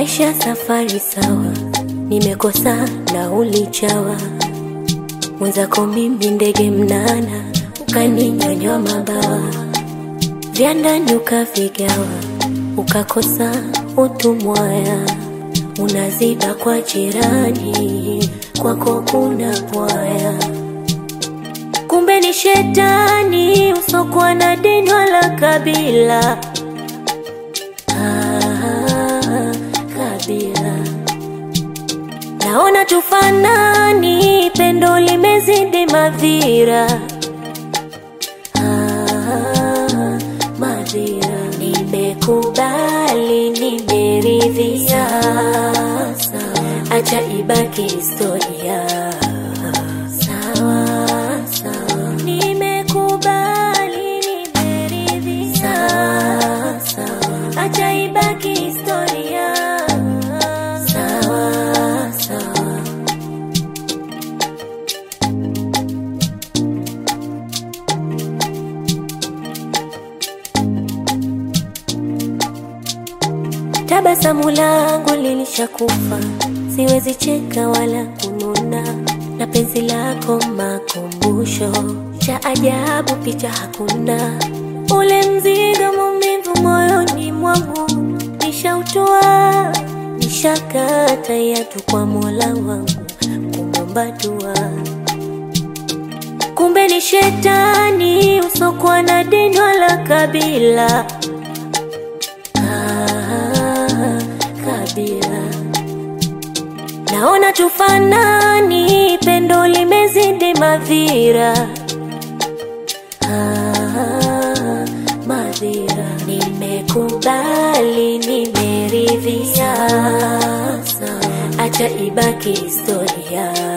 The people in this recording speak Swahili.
Maisha safari sawa, nimekosa na ulichawa. Mwenzako mimi ndege mnana, ukaninyonyoa mabawa. Vya ndani ukavigawa, ukakosa utumwaya. Unaziba kwa jirani, kwako kuna pwaya. Kumbe ni shetani, usokuwa na dini wala kabila. Kabila. Naona tufanani, pendo limezidi madhira. Madhira. Nimekubali, nimeridhia. Acha ibaki historia. Sawa, sawa. Nimekubali, nimeridhia. Sawa. Acha ibaki historia. Sawa, sawa. Tabasamu langu lilishakufa, siwezi cheka wala kununa. Na penzi lako makumbusho, cha ajabu picha hakuna. Ule mzigo maumivu moyoni mwangu nishautoa. Nishakata yatu kwa Mola wangu kumomba dua. Kumbe ni shetani, usokuwa na dini wala kabila. Kabila. Naona tufanani, pendo limezidi madhira. Madhira. Nimekubali, nimeridhia. Acha ibaki historia.